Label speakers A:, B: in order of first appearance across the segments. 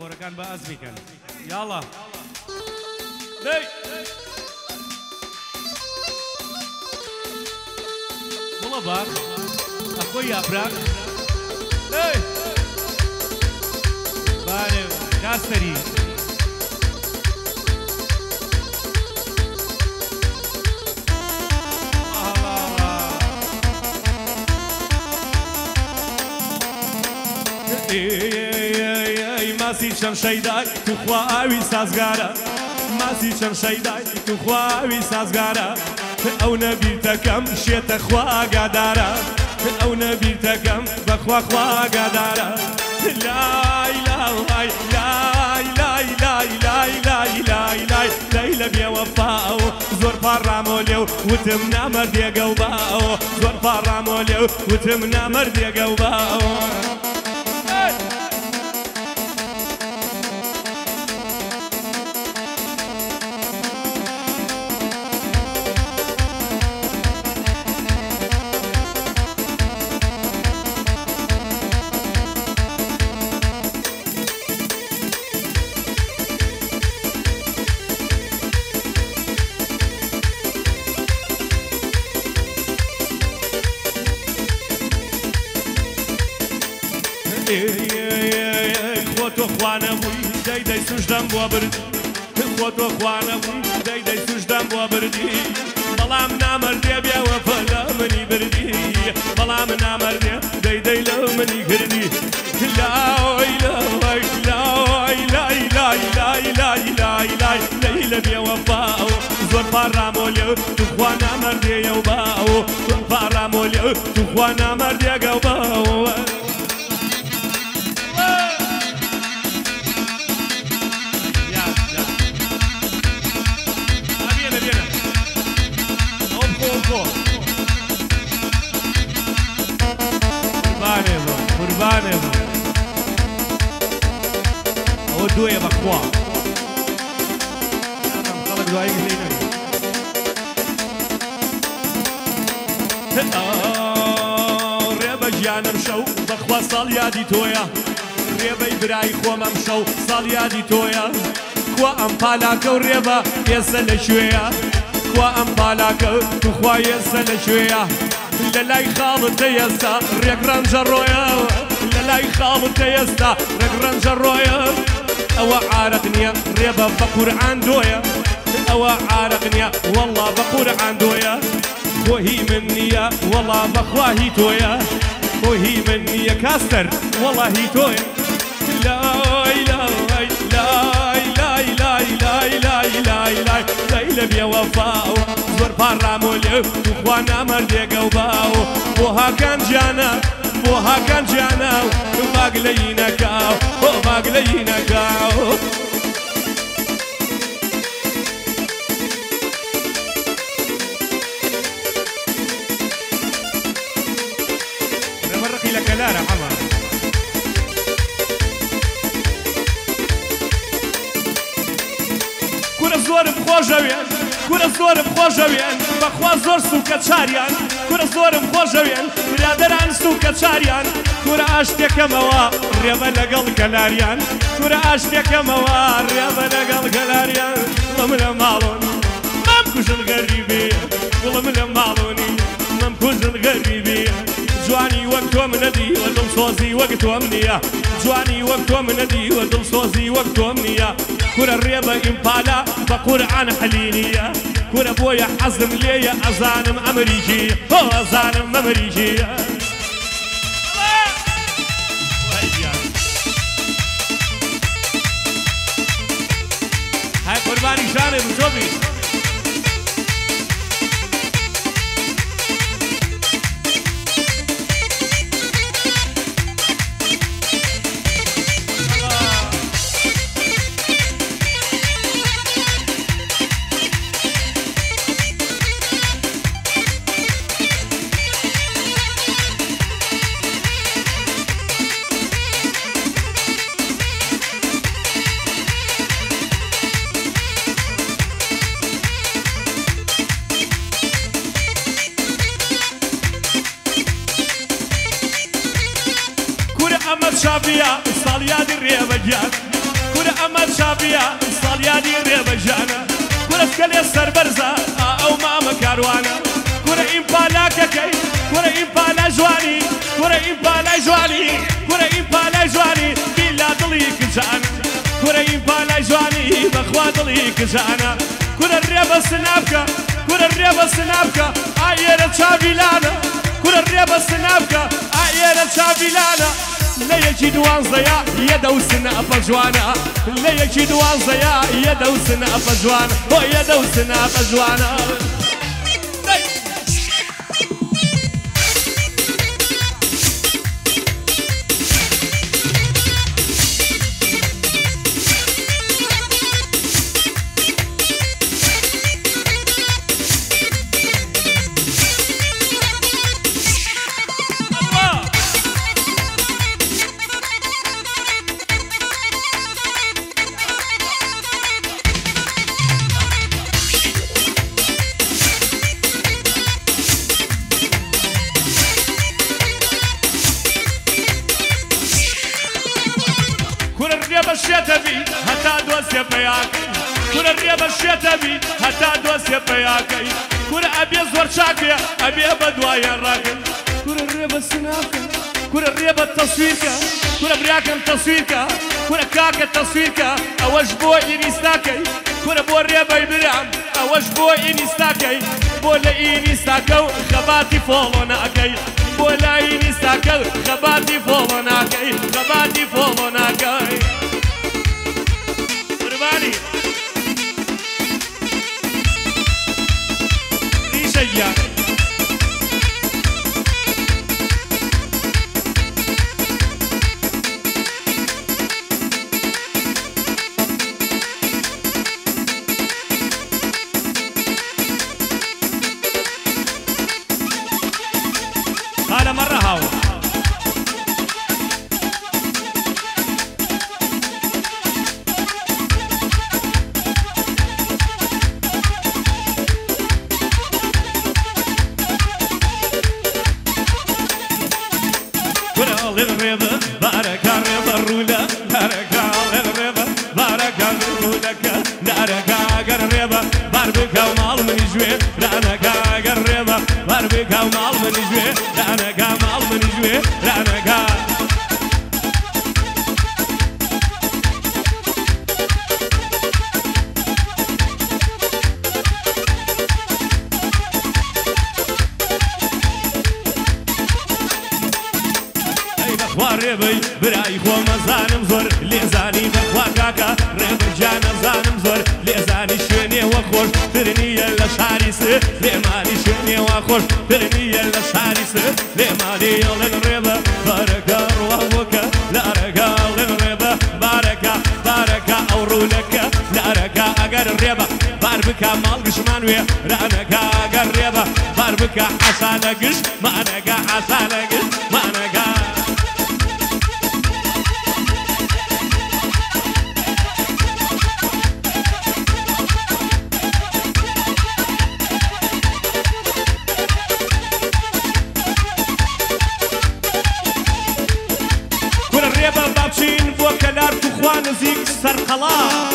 A: راپۆرەکان بە ئەزمیکەن یاڵا دەی وڵە باخ ئەخۆی یاپراک دەی بارێ کاستەری ماسی چەند شەیدای تو خواوی سازگارە ماسی چەند شەیدای تو خواوی سازگارە ئەو نەبیرتەکەم شێتە خواگادارە ئەو نەبیرتەکەم بەخوا خواگادارە لای لای لای لای لای لای لای لای لای لای لە بێوەفاو زۆر پاڕامۆ لێو وتم نامەردێگە و باو زۆر پاڕامۆ لێو وتم نامەردێگە و باو خۆتۆ خوانەبووی دەی دەی سوشدەم بۆ بردی خۆتۆ خوانەبووی دەی دەی سوشدەم بۆ بردی بەڵام نامەردێ بێوەفا لە منی بردی بەڵام نامەردێ دەی دەی لە منی کردی لای لای لای لای لای لای لای لای لای لای لە بێوەفاو زۆر پاڕامۆ لێو توخوا نامەردێیە و باو زۆر پاڕامۆ لێو توخوا نامەردێگە و باو قوربانێ بۆ ئەوە دوێە بەخوا خەڵک دوایی لێ نەگەن ڕێبە ژیانم شەو بەخوا ساڵ یادی تۆیە ڕێبەی برای خۆم ئەم شەو ساڵ یادی تۆیە خوا ئەم پالاکە و ڕێبە ئێستا لە شوێیە خوا ئەم پالاکە توخوا ئێستا لە شوێیە لە لای خاڵتە ئێستا ڕێک ڕەنجە ڕۆیە لە لای خاڵتە ئێستا ڕێک ڕەنجە ڕۆیە ئەوە عارەق نییە ڕێبە بە قورعان دۆیە ئەوە عارەق نییە وەڵڵا بە قورعان دۆیە بۆ هی من نییە وەڵڵا بەخوا هی تۆیە بۆ هی من نییە کاستەر وەڵڵا هی تۆیە لای لای لای لای لای لای لای لای لای لای لە بێوەفاو زۆر پاڕامۆ لێو توخوا نامەردێگە و باو بۆ هاکان گیانە بۆ هاکان گیانە و ماگ لە یینەکاو بۆ ماگ لە یینەکاو ڕێبەڕقی لە کەلارە حەما کورە زۆرم خۆشەوێن کورە زۆرم خۆشەوێن بەخوا زۆر سووکە چاریان کورە زۆرم خۆشەوێن برادەران سووکە چاریان کورە ئاشتێکەمەوە ڕێبە لەگەڵ گەلاریان کورە ئاشتێکەمەوە ڕێبە لەگەڵ گەلاریان وڵم لە ماڵۆنی مەم کوژن غەریبێ وڵم لە ماڵۆنی مەم کوژن غەریبێ جوانی وەک تۆم نەدیوە دڵسۆزی وەک تۆم نییە جوانی وەک تۆم نەدیوە دڵسۆزی وەک تۆم نییە کورە ڕێبە ئیمپالا بە قورعان حەلینیە کورە بۆیە حەزم لێیە ئەزانم ئەمریکیە هۆ ئەزانم ئەمریکیە های قوربانی شانێ بچۆبی ئەمە چاپیە ساڵ یادی ڕێبەگیان كورة أما شابية صالياني ريبة جانا كورة كلي سربرزة أو ماما كاروانا كورة إمبالا ككي كورة إمبالا جواني كورة إمبالا جواني كورة إمبالا جواني بلا ضليك جانا كورة إمبالا جواني بخوا ضليك جانا كورة الريبة سنابكا كورة الريبة سنابكا عيرة شابيلانا كورة الريبة سنابكا عيرة شابيلانا لا يجد وانزيا يدو سنابا جوانا لا يجد وانزيا يدو سنابا جوانا ويدو سنابا جوانا الشتبي هتا دوسي بياكي كل الريبة الشتبي هتا دوسي بياكي كل أبي زور شاكي أبي بدوايا راكي كل الريبة السناكي كل الريبة التصويركا كل برياكم تصويركا كل كاكا تصويركا أوش بوي إنيستاكي كل بو الريبة يبرعم أوش بوي إنيستاكي بولا إنيستاكو خباتي فولوناكي بولا إنيستاكو خباتي فولوناكي خباتي فولوناكي Everybody, Risha. هذا مرة هاو. للرضا بارك الرضا الرولا بارك للرضا بارك الرولك نارك الرضا بارك ومال من جوي لانك الرضا بارك ومال من جوي لانك مال من جوي لانك ريبي براي خو مزانم زور لزاني بخوا كاكا ريبي جانا زانم زور لزاني شوني وخوش ترني يلا شاريس لمالي شوني وخوش ترني يلا شاريس لمالي يلا الريبة باركا روحك لا ركا للريبة باركا باركا أورولك لا ركا أجر الريبة باربكا مال قشمانوي رانكا أجر الريبة باربكا حسانكش مانكا حسانكش مانكا وكلار تخوان زيك سرقلا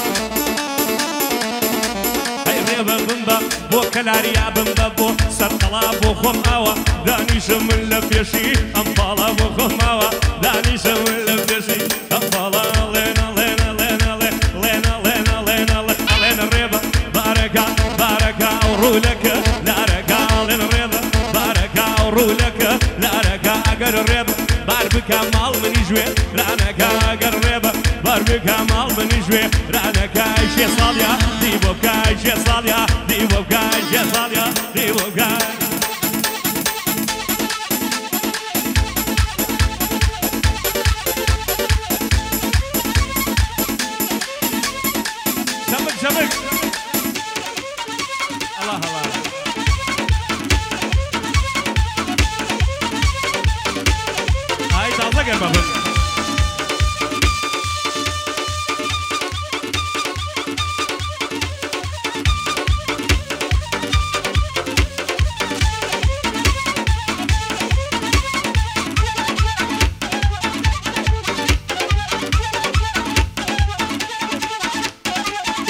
A: هاي ريبا بمبا وكلار يا بمبا بو سرقلا بو خماوة داني شمل لفيشي أمبالا بو خماوة داني شمل لفيشي أمبالا لينا لينا لينا لينا لينا لينا لينا ريبا باركا باركا أورولك لاركا لينا ريبا باركا أورولك لاركا أقر الريبا باربكا مال من جوي رانكا قريبة باربكا مال من جوي رانكا شي صاليا ديبوكا شي صاليا ديبوكا شي صاليا ديبوكا شبك شبك الله الله Look at Bubba.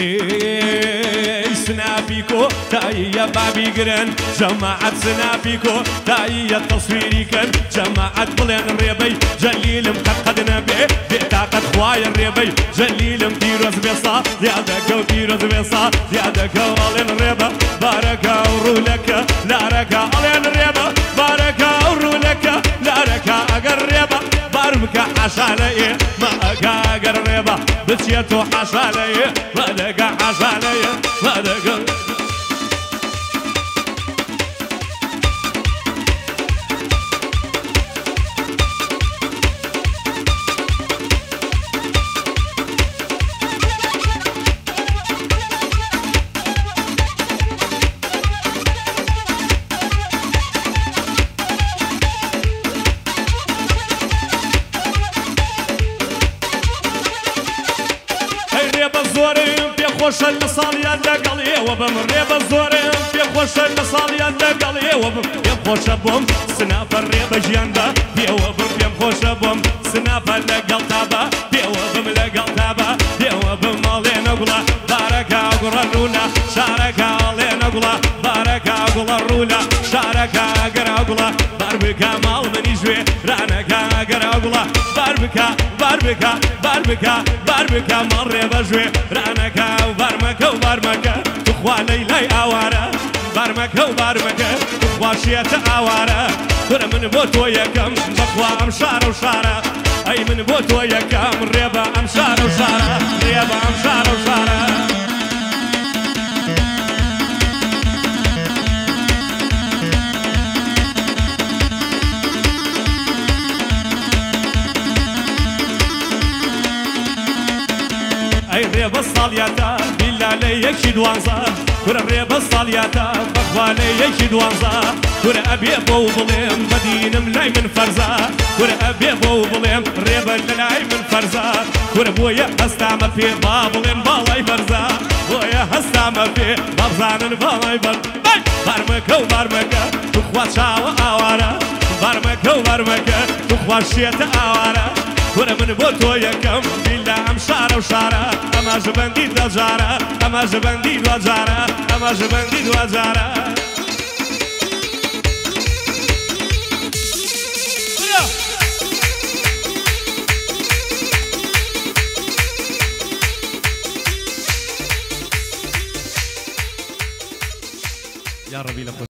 A: سنافيكو تايا بابي قرن جماعة سنافيكو تايا تصويري كان جماعة بلين الريبي جليل مقدنا بيه بطاقة خوايا الريبي جليل مديروز بيصا زيادة كو ديروز بيصا زيادة كو علين الريبة باركا ورولك لاركا علين الريبة باركا ورولك لاركا اقريبة باربكا حشالي ما اقا اقريبة بتشيتو حشالي ما دقا حشالي ما دقا خوش المصالية دقلي وبمري بالزوري في خوش المصالية دقلي وبم يم خوش بوم سنافر ريب جياندا في وبم يم خوش بوم سنافر لقل تابا في وبم لقل تابا في وبم مالي نقلا باركا قرى الرولا شاركا علي نقلا باركا قرى الرولا شاركا قرى قلا باربكا مال من يجوي رانكا قرى قلا باربكا باربكا باربكا باربكا مري بجوي رانكا وبارمكا وبارمكا تخوى ليلي اوارا بارمكا وبارمكا تخوى شيت اوارا كره من بوتو يكم بخوى امشار وشارة اي من بوتو يكم ريبا امشار وشارة ريبا امشار وشارة اي ريب الصالياتا بالله ليك دوانزا كره ريب الصالياتا بخوالي يك دوانزا كره ابي بو بليم مدينه ملاي من فرزا كره ابي بو بليم ريب ملاي من فرزا كره بويا هستعمل في بابلين بالاي فرزا بويا هستعمل في بابزان بالاي بارمكا وبارمكا تخوى شاو اوارا بارمكا وبارمكا تخوى شيت اوارا كره من بوتو يكم بالله امشار وشارة اما جبندي دوزارة اما جبندي دوزارة اما جبندي دوزارة يا ربي لك